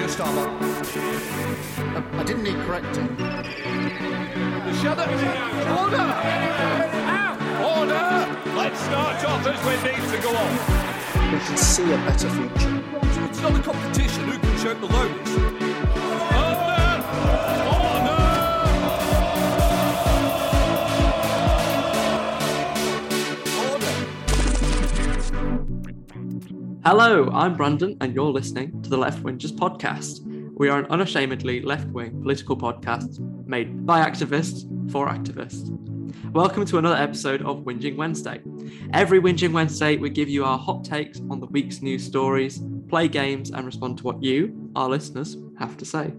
Starbuck. I didn't need correcting. Shut up! Order! Order! Let's start off as we need to go on. We can see a better future. So it's not a competition who can shout the loudest. Hello, I'm Brandon, and you're listening to the Left Wingers podcast. We are an unashamedly left-wing political podcast made by activists for activists. Welcome to another episode of Whinging Wednesday. Every Whinging Wednesday, we give you our hot takes on the week's news stories, play games, and respond to what you, our listeners, have to say.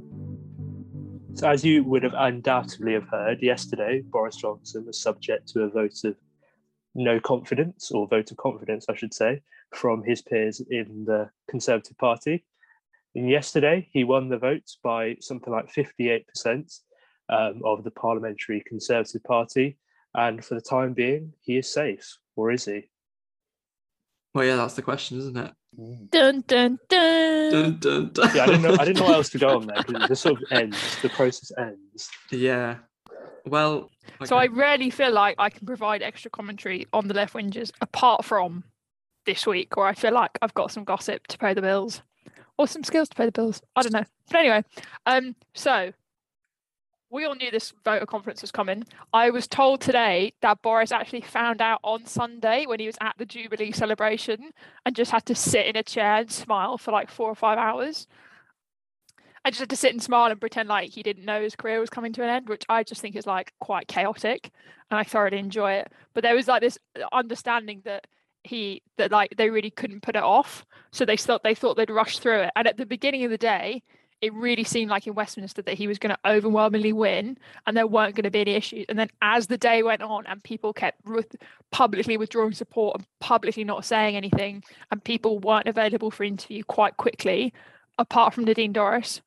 So as you would have undoubtedly have heard, yesterday, Boris Johnson was subject to a vote of no confidence, or vote of confidence, I should say, from his peers in the Conservative Party. And yesterday, he won the vote by something like 58% of the Parliamentary Conservative Party. And for the time being, he is safe, or is he? Well, yeah, that's the question, isn't it? Dun dun dun. Dun, dun, dun. Yeah, I didn't know what else to go on there, because it just sort of ends, the process ends. Yeah. Well, okay. So I rarely feel like I can provide extra commentary on the Left Wingers apart from this week, where I feel like I've got some gossip to pay the bills or some skills to pay the bills. I don't know. But anyway, so we all knew this voter conference was coming. I was told today that Boris actually found out on Sunday when he was at the Jubilee celebration and just had to sit in a chair and smile for like 4 or 5 hours. I just had to sit and smile and pretend like he didn't know his career was coming to an end, which I just think is like quite chaotic, and I thoroughly enjoy it. But there was like this understanding that they really couldn't put it off, so they thought they'd rush through it. And at the beginning of the day, it really seemed like in Westminster that he was going to overwhelmingly win and there weren't going to be any issues. And then as the day went on and people kept publicly withdrawing support and publicly not saying anything, and people weren't available for interview quite quickly, apart from Nadine Dorries,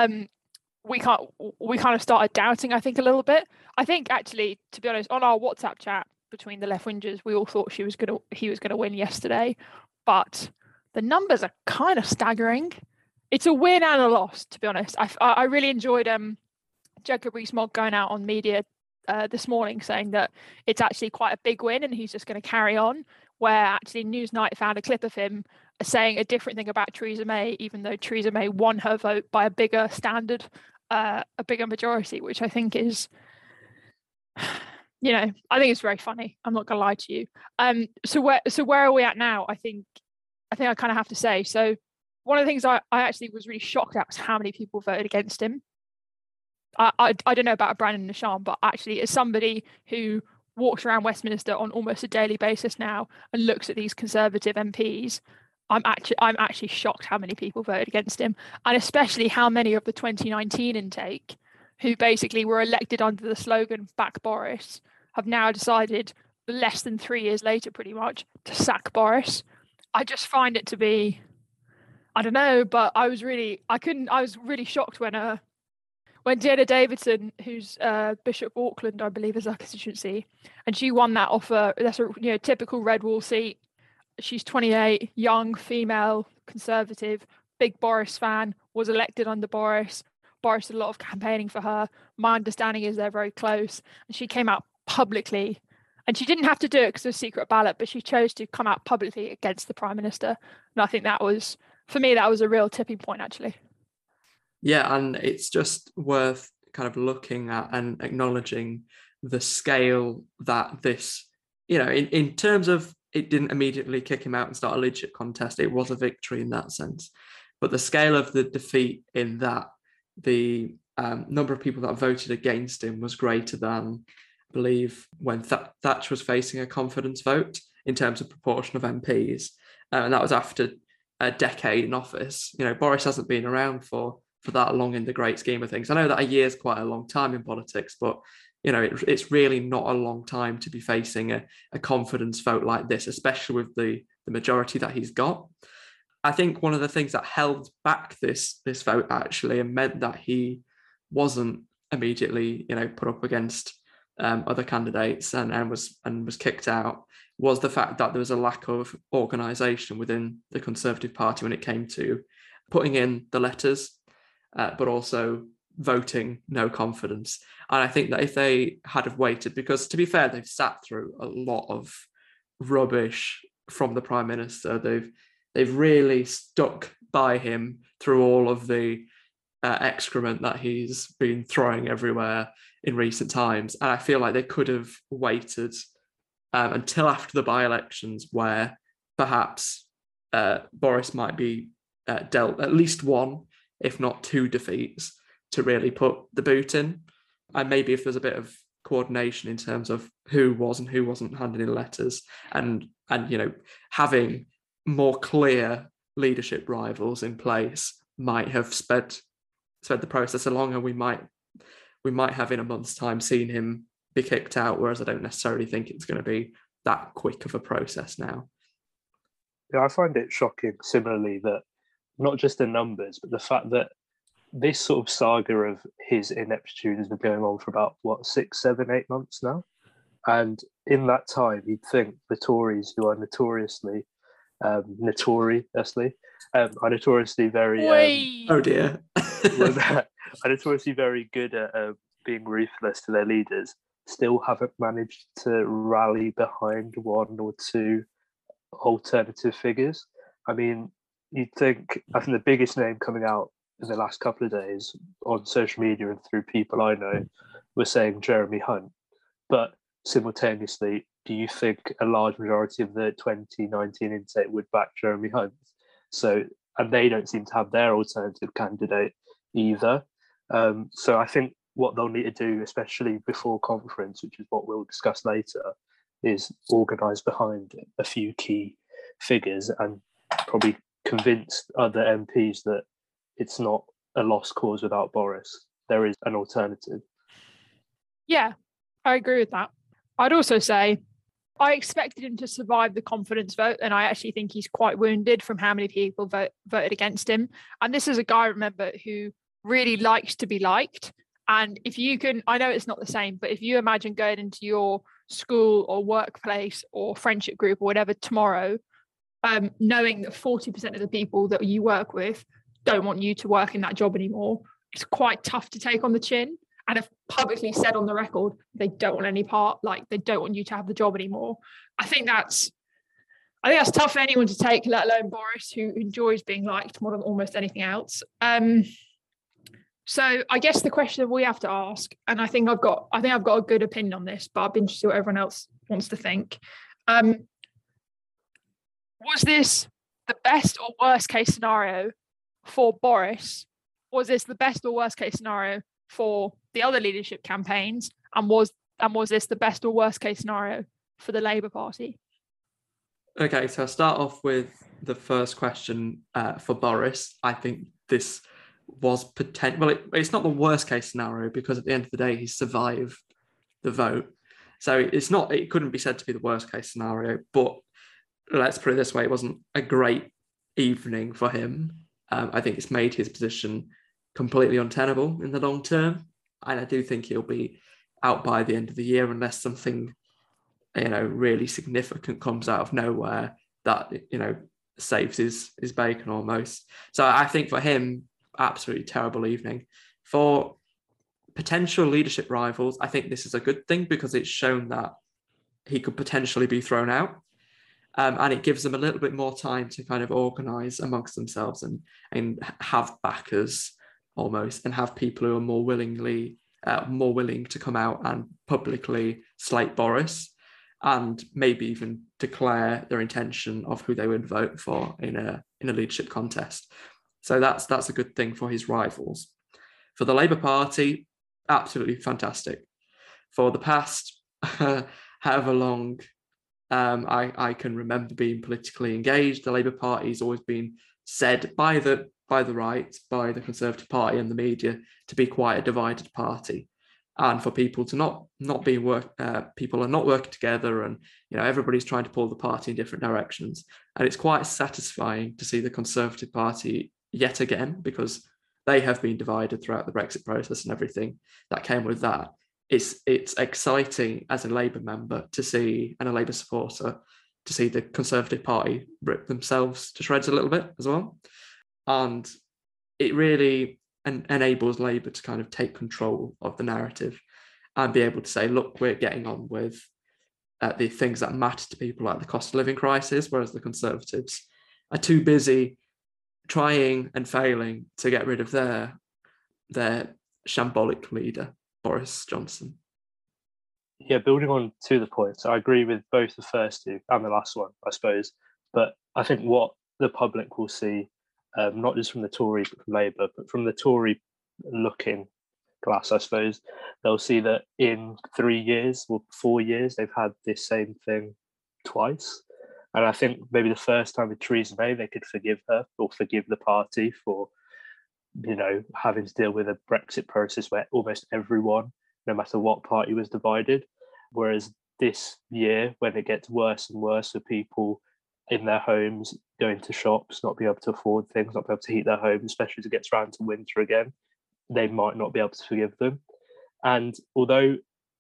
we kind of started doubting, I think, a little bit. I think actually, to be honest, on our WhatsApp chat between the Left Wingers, we all thought he was going to win yesterday, but the numbers are kind of staggering. It's a win and a loss, to be honest. I really enjoyed Jacob Rees-Mogg going out on media this morning saying that it's actually quite a big win and he's just going to carry on, where actually Newsnight found a clip of him saying a different thing about Theresa May, even though Theresa May won her vote by a bigger standard, a bigger majority, which I think is, I think it's very funny. I'm not going to lie to you. So where are we at now? I think I kind of have to say. So one of the things I actually was really shocked at was how many people voted against him. I don't know about Brandon Nisham, but actually as somebody who walks around Westminster on almost a daily basis now and looks at these Conservative MPs, I'm actually shocked how many people voted against him, and especially how many of the 2019 intake, who basically were elected under the slogan "Back Boris," have now decided, less than 3 years later, pretty much, to sack Boris. I just find it to be, I don't know, but I was really shocked when Deanna Davidson, who's Bishop Auckland, I believe, is our constituency, and she won that offer. That's a typical red wall seat. She's 28, young, female, Conservative, big Boris fan, was elected under Boris. Boris did a lot of campaigning for her. My understanding is they're very close. And she came out publicly, and she didn't have to do it because it was a secret ballot, but she chose to come out publicly against the Prime Minister. And I think that was, for me, that was a real tipping point, actually. Yeah, and it's just worth kind of looking at and acknowledging the scale that this, in terms of, it didn't immediately kick him out and start a legit contest. It was a victory in that sense. But the scale of the defeat in that, the number of people that voted against him was greater than, I believe, when Thatcher was facing a confidence vote in terms of proportion of MPs. And that was after a decade in office. Boris hasn't been around for that long in the great scheme of things. I know that a year is quite a long time in politics, but it's really not a long time to be facing a confidence vote like this, especially with the majority that he's got. I think one of the things that held back this vote actually and meant that he wasn't immediately, put up against other candidates and was kicked out was the fact that there was a lack of organisation within the Conservative Party when it came to putting in the letters. but also voting no confidence. And I think that if they had have waited, because to be fair, they've sat through a lot of rubbish from the Prime Minister. They've really stuck by him through all of the excrement that he's been throwing everywhere in recent times. And I feel like they could have waited until after the by-elections, where perhaps Boris might be dealt at least one, if not two defeats, to really put the boot in. And maybe if there's a bit of coordination in terms of who was and who wasn't handing in letters, and having more clear leadership rivals in place might have sped the process along, and we might have in a month's time seen him be kicked out, whereas I don't necessarily think it's going to be that quick of a process now. Yeah, I find it shocking, similarly, that not just the numbers, but the fact that this sort of saga of his ineptitude has been going on for about, 6, 7, 8 months now? And in that time, you'd think the Tories, who are notoriously very... oh dear. are notoriously very good at being ruthless to their leaders, still haven't managed to rally behind one or two alternative figures. I mean, I think the biggest name coming out in the last couple of days on social media and through people I know was saying Jeremy Hunt. But simultaneously, do you think a large majority of the 2019 intake would back Jeremy Hunt? So, and they don't seem to have their alternative candidate either. So I think what they'll need to do, especially before conference, which is what we'll discuss later, is organise behind a few key figures and probably convince other MPs that it's not a lost cause without Boris. There is an alternative. Yeah, I agree with that. I'd also say I expected him to survive the confidence vote, and I actually think he's quite wounded from how many people voted against him. And this is a guy, remember, who really likes to be liked. And if you can, I know it's not the same, but if you imagine going into your school or workplace or friendship group or whatever tomorrow, knowing that 40% of the people that you work with don't want you to work in that job anymore, it's quite tough to take on the chin, and have publicly said on the record they don't want any part, like they don't want you to have the job anymore. I think that's tough for anyone to take, let alone Boris, who enjoys being liked more than almost anything else. So I guess the question we have to ask, and I think I've got a good opinion on this, but I'd be interested what everyone else wants to think. Was this the best or worst case scenario for Boris? Was this the best or worst case scenario for the other leadership campaigns? And was this the best or worst case scenario for the Labour Party? Okay, so I'll start off with the first question for Boris. I think this was potential. Well, it's not the worst case scenario, because at the end of the day, he survived the vote. So it couldn't be said to be the worst case scenario, but let's put it this way, it wasn't a great evening for him. I think it's made his position completely untenable in the long term. And I do think he'll be out by the end of the year, unless something, really significant comes out of nowhere that, saves his bacon almost. So I think for him, absolutely terrible evening. For potential leadership rivals, I think this is a good thing, because it's shown that he could potentially be thrown out. And it gives them a little bit more time to kind of organise amongst themselves and have backers almost, and have people who are more willing to come out and publicly slate Boris, and maybe even declare their intention of who they would vote for in a leadership contest. So that's a good thing for his rivals. For the Labour Party, absolutely fantastic. For the past however long I can remember being politically engaged, the Labour Party has always been said by the right, by the Conservative Party and the media, to be quite a divided party, and for people to people are not working together, and everybody's trying to pull the party in different directions. And it's quite satisfying to see the Conservative Party yet again, because they have been divided throughout the Brexit process and everything that came with that. It's exciting as a Labour member to see, and a Labour supporter, to see the Conservative Party rip themselves to shreds a little bit as well. And it really enables Labour to kind of take control of the narrative and be able to say, look, we're getting on with the things that matter to people, like the cost of living crisis, whereas the Conservatives are too busy trying and failing to get rid of their shambolic leader, Boris Johnson. Yeah, building on to the points, I agree with both the first two and the last one, I suppose. But I think what the public will see, not just from the Tories, but from Labour, but from the Tory looking glass, I suppose, they'll see that in 3 years or 4 years, they've had this same thing twice. And I think maybe the first time with Theresa May, they could forgive her or forgive the party for, having to deal with a Brexit process where almost everyone, no matter what party, was divided. Whereas this year, when it gets worse and worse for people in their homes, going to shops, not be able to afford things, not be able to heat their homes, especially as it gets round to winter again, they might not be able to forgive them. And although,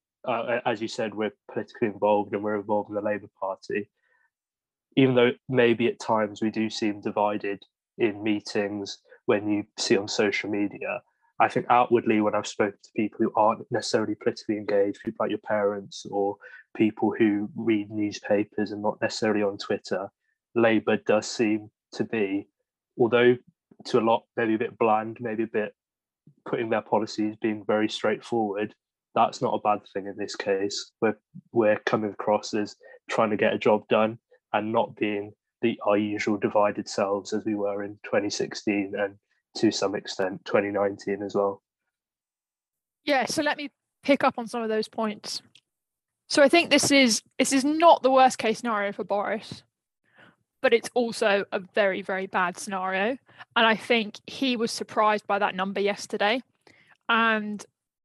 as you said, we're politically involved and we're involved in the Labour Party, even though maybe at times we do seem divided in meetings when you see on social media, I think outwardly when I've spoken to people who aren't necessarily politically engaged, people like your parents or people who read newspapers and not necessarily on Twitter, Labour does seem to be, although to a lot maybe a bit bland, maybe a bit putting their policies being very straightforward, that's not a bad thing in this case. We're coming across as trying to get a job done and not being our usual divided selves as we were in 2016 and to some extent 2019 as well. Yeah, so let me pick up on some of those points. So I think this is not the worst case scenario for Boris, but it's also a very, very bad scenario. And I think he was surprised by that number yesterday. And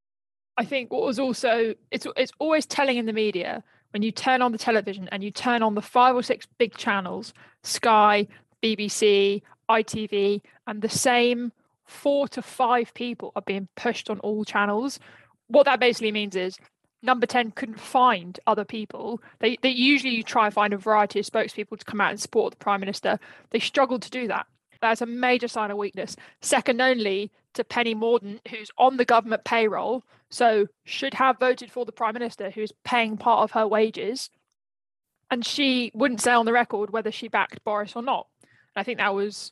I think what was also, it's always telling in the media, when you turn on the television and you turn on the 5 or 6 big channels, Sky, BBC, ITV, and the same 4 to 5 people are being pushed on all channels. What that basically means is Number 10 couldn't find other people. They usually try and find a variety of spokespeople to come out and support the Prime Minister. They struggled to do that. That's a major sign of weakness. Second only to Penny Mordaunt, who's on the government payroll, so should have voted for the Prime Minister, who's paying part of her wages. And she wouldn't say on the record whether she backed Boris or not. And I think that was,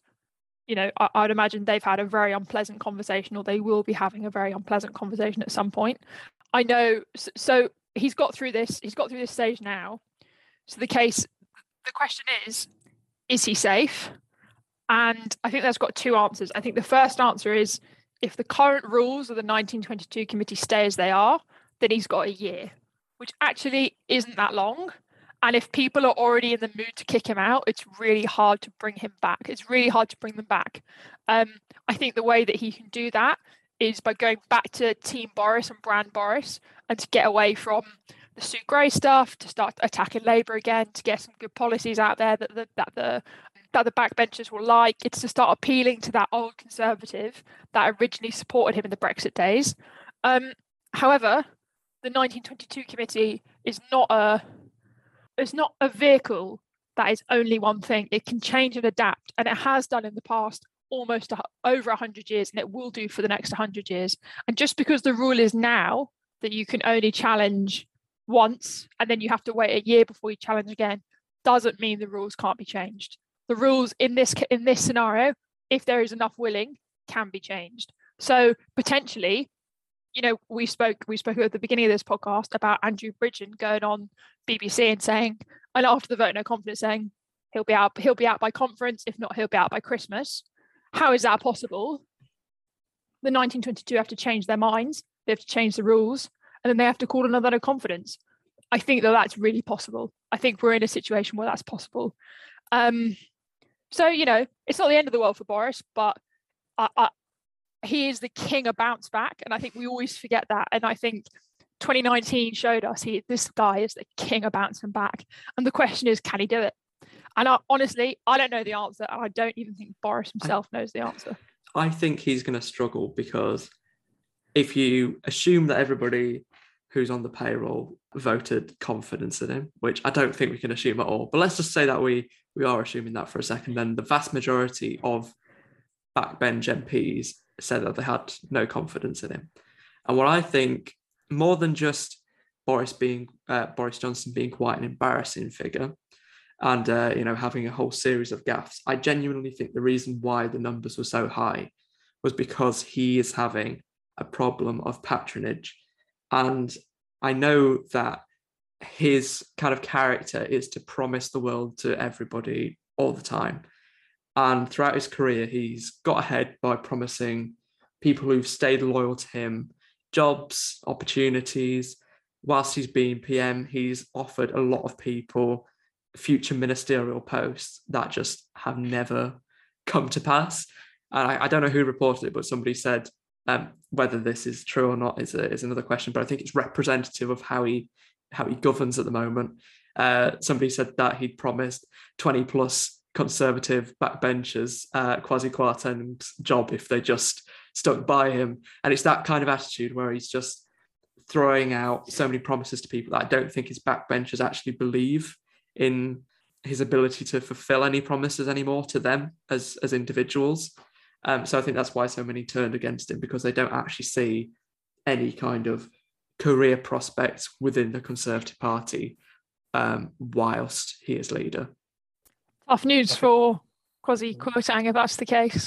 I'd imagine they've had a very unpleasant conversation, or they will be having a very unpleasant conversation at some point. I know, so he's got through this stage now. So the question is he safe? And I think that's got 2 answers. I think the first answer is, if the current rules of the 1922 committee stay as they are, then he's got a year, which actually isn't that long. And if people are already in the mood to kick him out, it's really hard to bring him back. It's really hard to bring them back. I think the way that he can do that is by going back to Team Boris and Brand Boris, and to get away from the Sue Gray stuff, to start attacking Labour again, to get some good policies out there that the backbenchers will like. It's to start appealing to that old Conservative that originally supported him in the Brexit days. However, the 1922 committee is not a vehicle that is only one thing. It can change and adapt, and it has done in the past almost over 100 years, and it will do for the next 100 years. And just because the rule is now that you can only challenge once and then you have to wait a year before you challenge again, doesn't mean the rules can't be changed. The rules in this scenario, if there is enough willing, can be changed. So potentially, we spoke at the beginning of this podcast about Andrew Bridgen going on BBC and saying, and after the vote of no confidence, saying he'll be out by conference. If not, he'll be out by Christmas. How is that possible? The 1922 have to change their minds. They have to change the rules, and then they have to call another no confidence. I think that's really possible. I think we're in a situation where that's possible. So, it's not the end of the world for Boris, but he is the king of bounce back. And I think we always forget that. And I think 2019 showed us this guy is the king of bouncing back. And the question is, can he do it? And honestly, I don't know the answer. And I don't even think Boris himself knows the answer. I think he's going to struggle, because if you assume that everybody who's on the payroll voted confidence in him, which I don't think we can assume at all, but let's just say that we are assuming that for a second, then the vast majority of backbench MPs said that they had no confidence in him. And what I think, more than just Boris Johnson being quite an embarrassing figure and having a whole series of gaffes, I genuinely think the reason why the numbers were so high was because he is having a problem of patronage. And I know that his kind of character is to promise the world to everybody all the time. And throughout his career, he's got ahead by promising people who've stayed loyal to him jobs, opportunities. Whilst he's been PM, he's offered a lot of people future ministerial posts that just have never come to pass. And I don't know who reported it, but somebody said, whether this is true or not is another question, but I think it's representative of how he governs at the moment. Somebody said that he'd promised 20 plus Conservative backbenchers Kwasi Kwarteng's job if they just stuck by him. And it's that kind of attitude where he's just throwing out so many promises to people that I don't think his backbenchers actually believe in his ability to fulfill any promises anymore to them as individuals. So I think that's why so many turned against him, because they don't actually see any kind of career prospects within the Conservative Party whilst he is leader. Tough news for Kwasi Kwarteng if that's the case.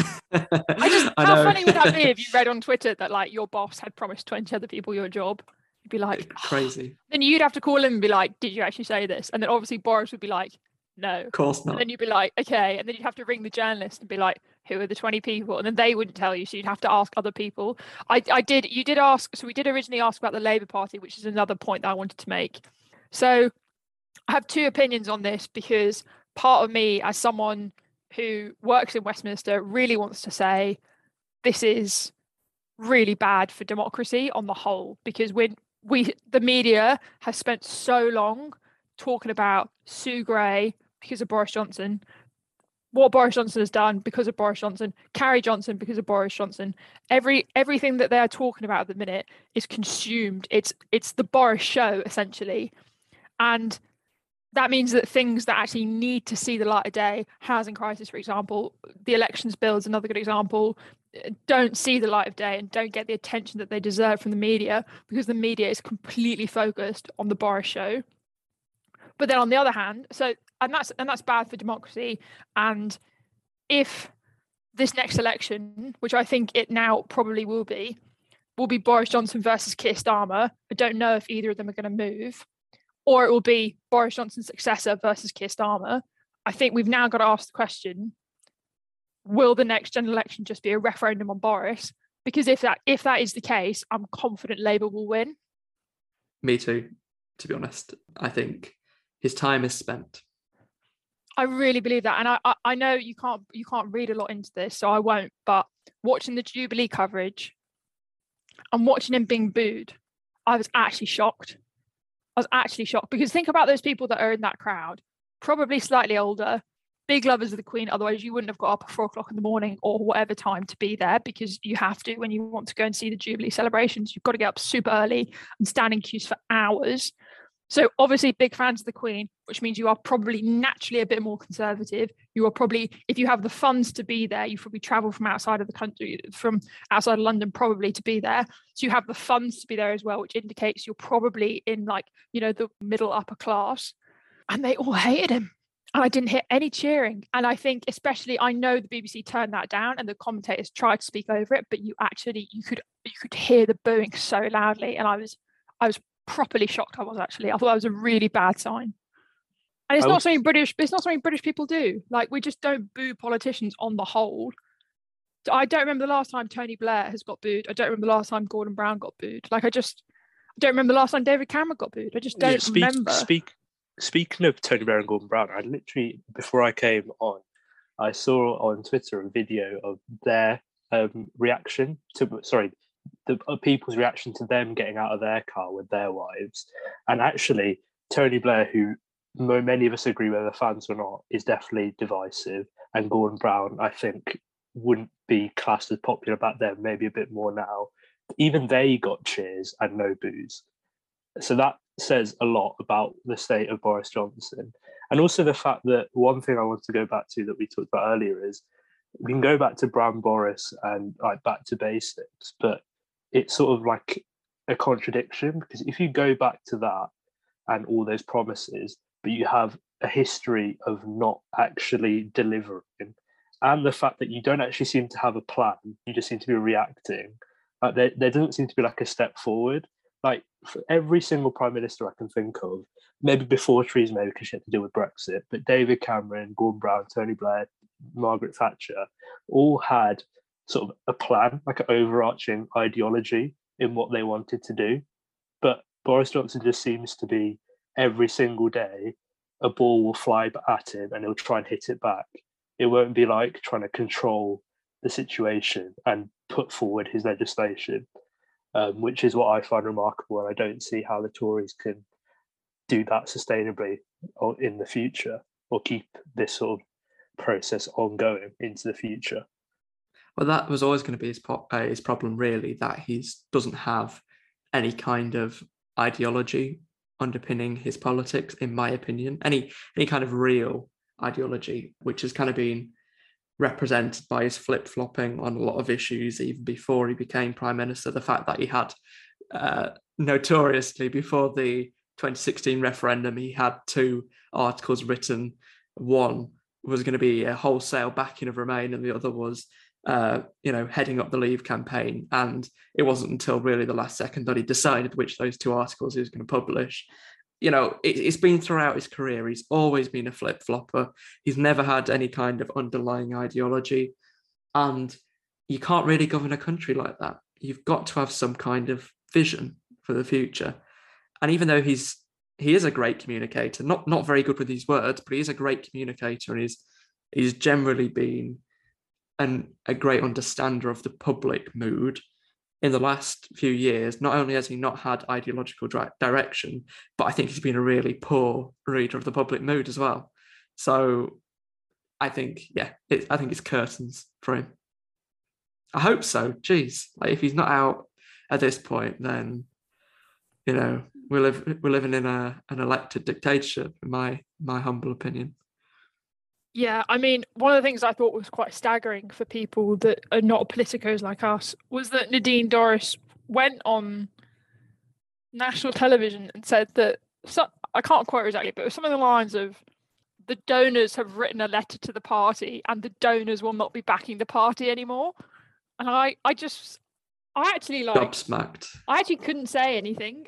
I How know. funny would that be if you read on Twitter that like your boss had promised 20 other people your job? You'd be like, crazy. Then you'd have to call him and be like, did you actually say this? And then obviously Boris would be like, no. Of course not. And then you'd be like, okay. And then you'd have to ring the journalist and be like, who are the 20 people? And then they wouldn't tell you. So you'd have to ask other people. You did ask. So we did originally ask about the Labour Party, which is another point that I wanted to make. So I have two opinions on this, because part of me, as someone who works in Westminster, really wants to say this is really bad for democracy on the whole, because the media has spent so long talking about Sue Gray because of Boris Johnson, what Boris Johnson has done because of Boris Johnson, Carrie Johnson because of Boris Johnson. Everything that they're talking about at the minute is consumed. It's the Boris show, essentially. And that means that things that actually need to see the light of day, housing crisis, for example, the elections bill is another good example, don't see the light of day and don't get the attention that they deserve from the media, because the media is completely focused on the Boris show. But then on the other hand, and that's bad for democracy. And if this next election, which I think it now probably will be Boris Johnson versus Keir Starmer, I don't know if either of them are going to move, or it will be Boris Johnson's successor versus Keir Starmer. I think we've now got to ask the question, will the next general election just be a referendum on Boris? Because if that is the case, I'm confident Labour will win. Me too, to be honest. I think his time is spent. I really believe that. And I know you can't read a lot into this, so I won't, but watching the Jubilee coverage and watching him being booed, I was actually shocked. Because think about those people that are in that crowd, probably slightly older, big lovers of the Queen. Otherwise, you wouldn't have got up at 4 o'clock in the morning or whatever time to be there, because you have to when you want to go and see the Jubilee celebrations. You've got to get up super early and stand in queues for hours. So obviously big fans of the Queen, which means you are probably naturally a bit more conservative. You are probably, if you have the funds to be there, you probably travel from outside of the country, from outside of London probably to be there. So you have the funds to be there as well, which indicates you're probably in the middle upper class. And they all hated him. And I didn't hear any cheering. And I think especially, I know the BBC turned that down and the commentators tried to speak over it, but you could hear the booing so loudly. And I was properly shocked. I thought that was a really bad sign. And it's not something British people do. Like, we just don't boo politicians on the whole. I don't remember the last time Tony Blair has got booed. I don't remember the last time Gordon Brown got booed. I don't remember the last time David Cameron got booed. I just don't remember. Speaking of Tony Blair and Gordon Brown, I literally, before I came on, I saw on Twitter a video of their reaction to, the people's reaction to them getting out of their car with their wives. And actually, Tony Blair, who many of us agree whether fans or not, is definitely divisive. And Gordon Brown, I think, wouldn't be classed as popular back then, maybe a bit more now. Even they got cheers and no boos. So that says a lot about the state of Boris Johnson. And also the fact that one thing I want to go back to that we talked about earlier is we can go back to Brown Boris and like back to basics, but it's sort of like a contradiction, because if you go back to that and all those promises, but you have a history of not actually delivering, and the fact that you don't actually seem to have a plan, you just seem to be reacting. Like there doesn't seem to be like a step forward. Like for every single prime minister I can think of, maybe before Theresa May because she had to deal with Brexit, but David Cameron, Gordon Brown, Tony Blair, Margaret Thatcher, all had sort of a plan, like an overarching ideology in what they wanted to do. But Boris Johnson just seems to be every single day a ball will fly at him and he'll try and hit it back. It won't be like trying to control the situation and put forward his legislation, which is what I find remarkable. And I don't see how the Tories can do that sustainably in the future, or keep this sort of process ongoing into the future. Well, that was always going to be his problem, really, that he doesn't have any kind of ideology underpinning his politics, in my opinion. Any kind of real ideology, which has kind of been represented by his flip-flopping on a lot of issues even before he became prime minister. The fact that he had notoriously, before the 2016 referendum, he had 2 articles written. One was going to be a wholesale backing of Remain, and the other was heading up the Leave campaign. And it wasn't until really the last second that he decided which of those 2 articles he was going to publish. It's been throughout his career. He's always been a flip-flopper. He's never had any kind of underlying ideology. And you can't really govern a country like that. You've got to have some kind of vision for the future. And even though he is a great communicator, not very good with his words, but he's a great communicator, and he's generally been a great understander of the public mood. In the last few years, not only has he not had ideological direction, but I think he's been a really poor reader of the public mood as well. So I think, it's curtains for him. I hope so. Jeez, like if he's not out at this point, then we're living in an elected dictatorship, in my humble opinion. Yeah, I mean, one of the things I thought was quite staggering for people that are not politicos like us was that Nadine Dorries went on national television and said that, I can't quote her exactly, but it was something along the lines of, the donors have written a letter to the party and the donors will not be backing the party anymore. And I actually gobsmacked. I actually couldn't say anything.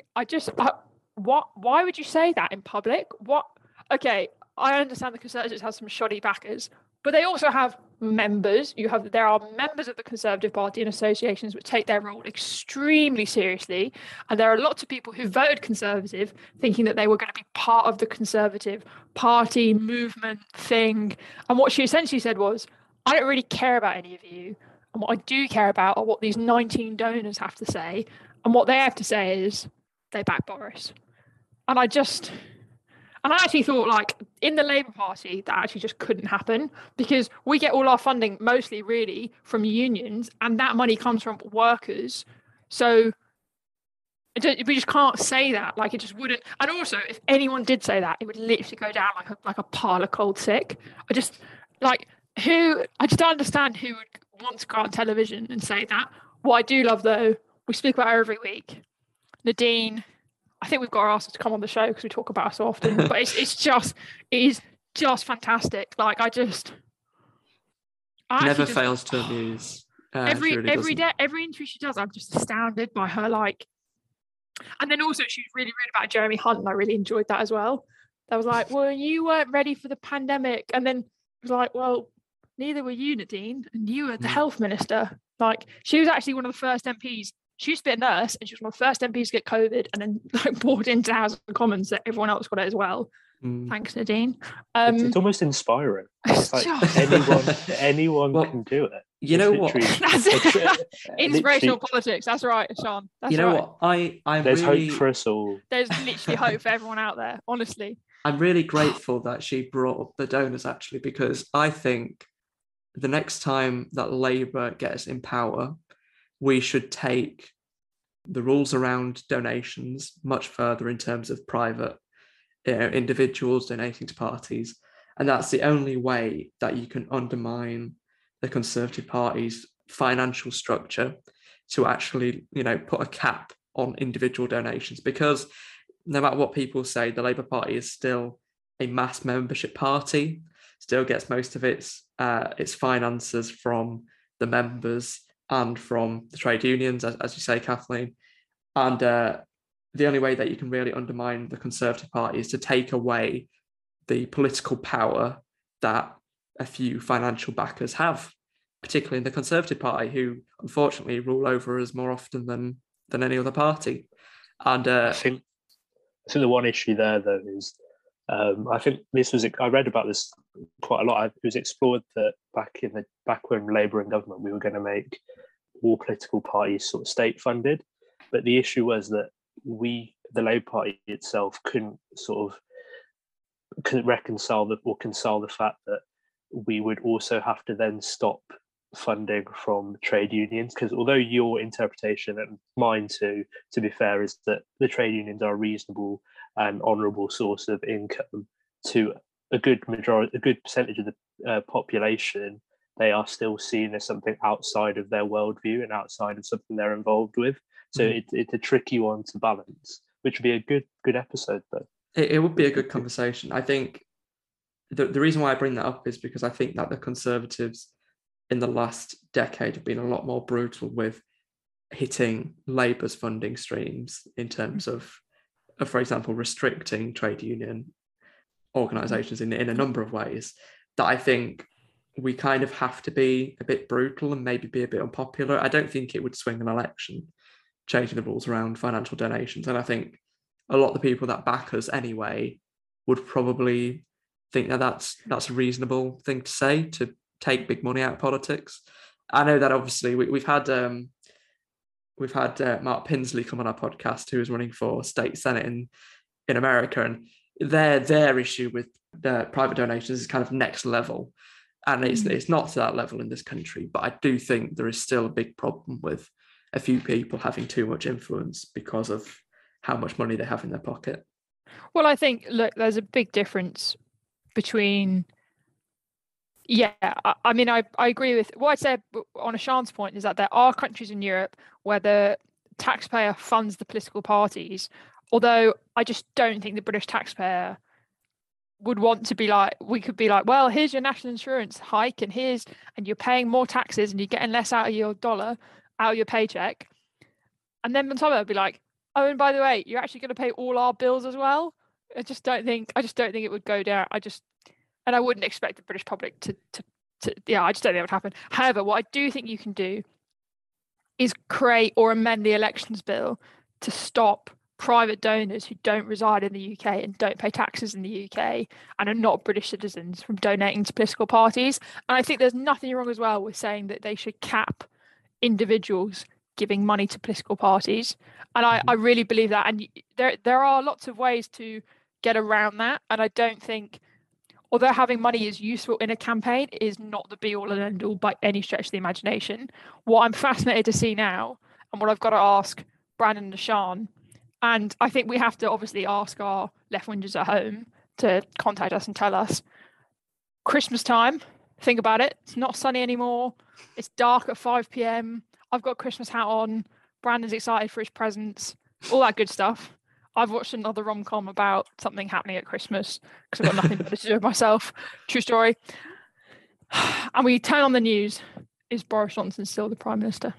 Why would you say that in public? Okay, I understand the Conservatives have some shoddy backers, but they also have members. There are members of the Conservative Party and associations which take their role extremely seriously. And there are lots of people who voted Conservative thinking that they were going to be part of the Conservative Party movement thing. And what she essentially said was, I don't really care about any of you. And what I do care about are what these 19 donors have to say. And what they have to say is they back Boris. And I actually thought, like, in the Labour Party, that actually just couldn't happen, because we get all our funding mostly really from unions, and that money comes from workers. So we just can't say that. Like, it just wouldn't. And also, if anyone did say that, it would literally go down like a pile of cold sick. I just don't understand who would want to go on television and say that. What I do love, though, we speak about her every week, Nadine. I think we've got to ask her to come on the show because we talk about her so often. But it is just fantastic. Like, never fails to amuse. Every interview she does, I'm just astounded by her. Like, and then also she was really rude about Jeremy Hunt, and I really enjoyed that as well. That was like, well, you weren't ready for the pandemic, and then it was like, well, neither were you, Nadine, and you were the health minister. Like, she was actually one of the first MPs. She used to be a nurse, and she was one of the first MPs to get COVID, and then brought into House of Commons that everyone else got it as well. Thanks, Nadine. It's almost inspiring. It's like anyone can do it. You know what? Inspirational politics. That's right, Sean. That's you know right. what? There's hope for us all. There's literally hope for everyone out there. Honestly, I'm really grateful that she brought up the donors, actually, because I think the next time that Labour gets in power, we should take the rules around donations much further in terms of private individuals donating to parties. And that's the only way that you can undermine the Conservative Party's financial structure to actually, put a cap on individual donations, because no matter what people say, the Labour Party is still a mass membership party, still gets most of its finances from the members and from the trade unions, as you say, Kathleen. And the only way that you can really undermine the Conservative Party is to take away the political power that a few financial backers have, particularly in the Conservative Party, who unfortunately rule over us more often than any other party. And I think the one issue there, though, is I think I read about this quite a lot. It was explored that back when Labour in government, we were going to make all political parties sort of state funded, but the issue was that the Labour Party itself couldn't reconcile the fact that we would also have to then stop funding from trade unions, because although your interpretation and mine too, to be fair, is that the trade unions are a reasonable and honourable source of income to a good percentage of the population, they are still seen as something outside of their worldview and outside of something they're involved with. So it's a tricky one to balance, which would be a good episode, though. It would be a good conversation. I think the reason why I bring that up is because I think that the Conservatives in the last decade have been a lot more brutal with hitting Labour's funding streams in terms of, for example, restricting trade union organisations in a number of ways, that I think we kind of have to be a bit brutal and maybe be a bit unpopular. I don't think it would swing an election, changing the rules around financial donations. And I think a lot of the people that back us anyway would probably think that that's a reasonable thing to say, to take big money out of politics. I know that obviously we've had Mark Pinsley come on our podcast, who is running for state senate in America, and their issue with private donations is kind of next level, and it's not to that level in this country. But I do think there is still a big problem with a few people having too much influence because of how much money they have in their pocket. Well, I think, look, there's a big difference between, I mean, I agree with what I said on Ashan's point, is that there are countries in Europe where the taxpayer funds the political parties, although I just don't think the British taxpayer would want to be like, we could be like, well, here's your national insurance hike, and you're paying more taxes and you're getting less out of your dollar, out of your paycheck. And then on top of it, it'd be like, oh, and by the way, you're actually going to pay all our bills as well. I just don't think it would go down. And I wouldn't expect the British public to I just don't think that would happen. However, what I do think you can do is create or amend the elections bill to stop private donors who don't reside in the UK and don't pay taxes in the UK and are not British citizens from donating to political parties. And I think there's nothing wrong as well with saying that they should cap individuals giving money to political parties. And I really believe that. And there are lots of ways to get around that. And I don't think, although having money is useful in a campaign, is not the be all and end all by any stretch of the imagination. What I'm fascinated to see now, and what I've got to ask Brandon and Ashan, and I think we have to obviously ask our left wingers at home to contact us and tell us, Christmas time, think about it. It's not sunny anymore. It's dark at 5 p.m. I've got a Christmas hat on. Brandon's excited for his presents, all that good stuff. I've watched another rom-com about something happening at Christmas because I've got nothing better to do with myself. True story. And we turn on the news. Is Boris Johnson still the Prime Minister?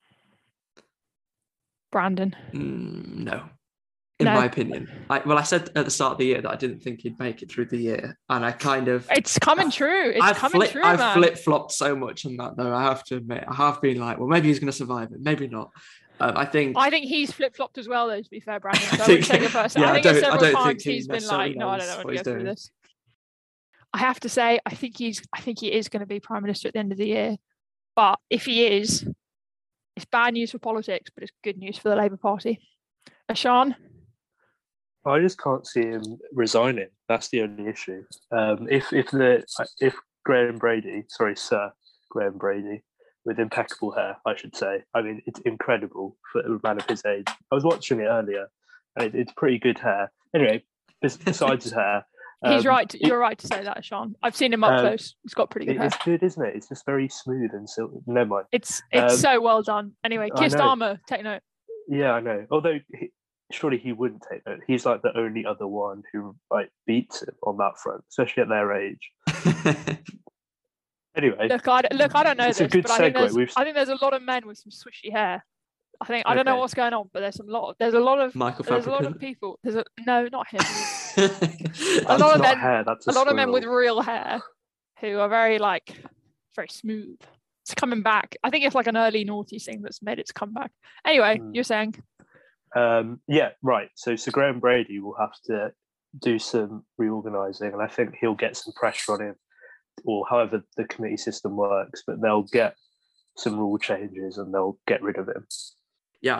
Brandon? No. In my opinion. I said at the start of the year that I didn't think he'd make it through the year. And I kind of... It's coming true. I've flip-flopped so much on that, though. I have to admit. I have been like, well, maybe he's going to survive it. Maybe not. I think he's flip-flopped as well, though, to be fair, Brandon. So I wouldn't take it personally. I think several times he's been like, no, I don't want to go through this. I have to say, I think he is going to be Prime Minister at the end of the year. But if he is, it's bad news for politics, but it's good news for the Labour Party. Ashan? I just can't see him resigning. That's the only issue. If Graham Brady, Sir Graham Brady, with impeccable hair, I should say. I mean, it's incredible for a man of his age. I was watching it earlier, and it's pretty good hair. Anyway, besides his hair, He's right. You're right to say that, Sean. I've seen him up close. He's got pretty good hair. It's good, isn't it? It's just very smooth and silky. Never mind. It's so well done. Anyway, Keir Starmer, take note. Yeah, I know. Although surely he wouldn't take note. He's like the only other one who like beats him on that front, especially at their age. Anyway, look, I don't know it's this, a good but I segue. think there's a lot of men with some swishy hair. I don't know what's going on, but there's a lot of people. No, not him. a lot of men with real hair who are very smooth. It's coming back. I think it's like an early naughty thing that's made its comeback. Anyway, you're saying? Yeah, right. So Sir Graham Brady will have to do some reorganising, and I think he'll get some pressure on him, or however the committee system works. But they'll get some rule changes and they'll get rid of him. Yeah,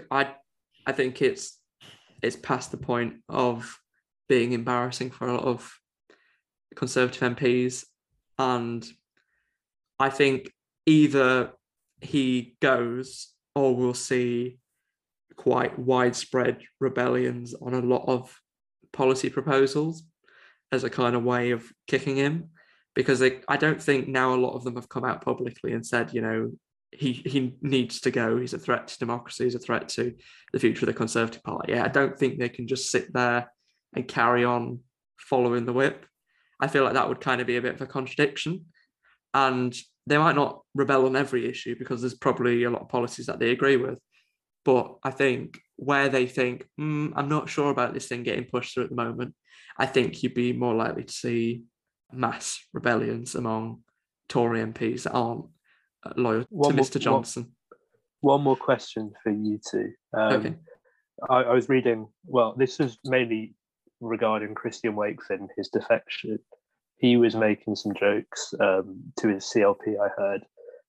I think it's past the point of being embarrassing for a lot of Conservative MPs, and I think either he goes or we'll see quite widespread rebellions on a lot of policy proposals as a kind of way of kicking him, because I don't think now a lot of them have come out publicly and said, he needs to go. He's a threat to democracy. He's a threat to the future of the Conservative Party. I don't think they can just sit there and carry on following the whip. I feel like that would kind of be a bit of a contradiction. And they might not rebel on every issue because there's probably a lot of policies that they agree with. But I think where they think, I'm not sure about this thing getting pushed through at the moment, I think you'd be more likely to see mass rebellions among Tory MPs that aren't loyal to Mr. Johnson. One more question for you two. Okay. I was reading, this was mainly regarding Christian Wakefield and his defection. He was making some jokes to his CLP, I heard,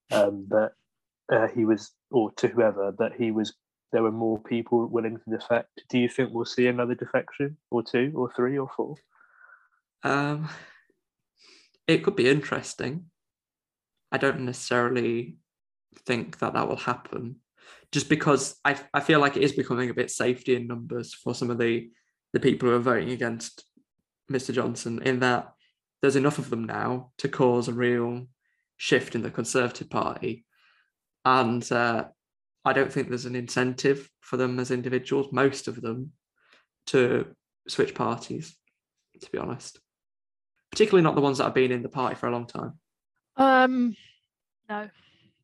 that he was, or to whoever, that there were more people willing to defect. Do you think we'll see another defection, or 2 or 3 or 4? It could be interesting. I don't necessarily think that will happen, just because I feel like it is becoming a bit safety in numbers for some of the people who are voting against Mr. Johnson, in that there's enough of them now to cause a real shift in the Conservative Party. And I don't think there's an incentive for them as individuals, most of them, to switch parties, to be honest. Particularly not the ones that have been in the party for a long time. No.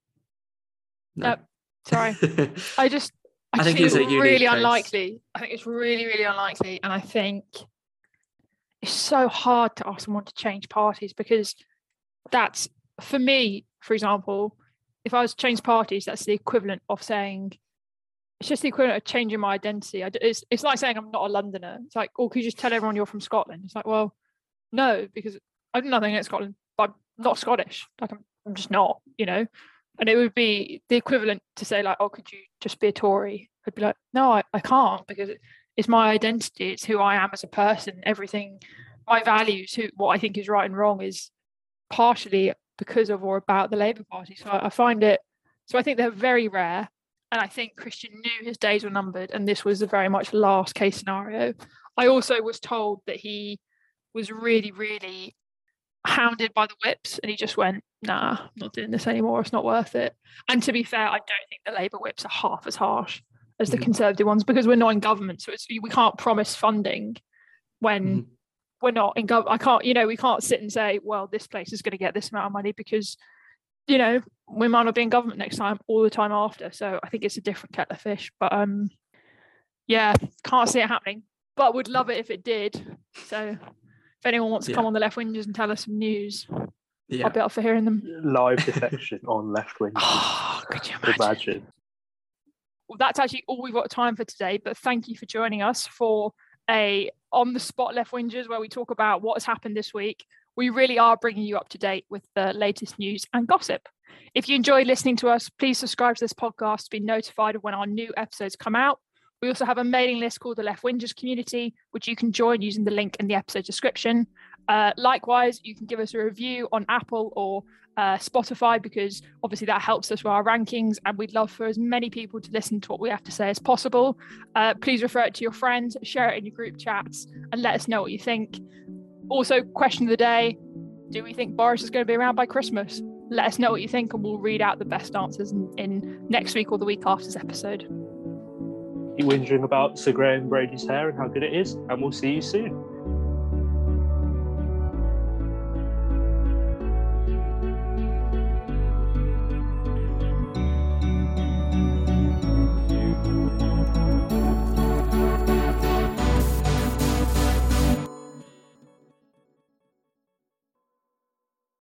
Sorry. I think it's really unlikely. I think it's really, really unlikely. And I think it's so hard to ask someone to change parties, because that's, for me, for example, if I was to change parties, that's the equivalent of saying, it's just the equivalent of changing my identity. It's like saying I'm not a Londoner. It's like, could you just tell everyone you're from Scotland? It's like, well, no, because I do nothing against Scotland, but I'm not Scottish. Like, I'm just not, And it would be the equivalent to say, could you just be a Tory? I'd be like, no, I can't, because it's my identity. It's who I am as a person. Everything, my values, what I think is right and wrong is partially because of or about the Labour Party. So I find it, so I think they're very rare. And I think Christian knew his days were numbered, and this was a very much last case scenario. I also was told that he was really, really hounded by the whips, and he just went, nah, I'm not doing this anymore, it's not worth it. And to be fair, I don't think the Labour whips are half as harsh as the Conservative ones, because we're not in government, so we can't promise funding when we're not in government. We can't sit and say, well, this place is going to get this amount of money, because we might not be in government next time all the time after. So I think it's a different kettle of fish. But can't see it happening, but would love it if it did. So if anyone wants to come on the Left Wingers and tell us some news, I'll be up for hearing them. Live defection on Left Wingers. Oh, could you imagine? Well, that's actually all we've got time for today. But thank you for joining us for a on-the-spot Left Wingers, where we talk about what has happened this week. We really are bringing you up to date with the latest news and gossip. If you enjoy listening to us, please subscribe to this podcast to be notified of when our new episodes come out. We also have a mailing list called the Left Wingers Community, which you can join using the link in the episode description. Likewise, you can give us a review on Apple or Spotify, because obviously that helps us with our rankings, and we'd love for as many people to listen to what we have to say as possible. Please refer it to your friends, share it in your group chats, and let us know what you think. Also, question of the day, do we think Boris is going to be around by Christmas? Let us know what you think and we'll read out the best answers in next week or the week after's episode. Keep whinging about Sir Graham Brady's hair and how good it is, and we'll see you soon.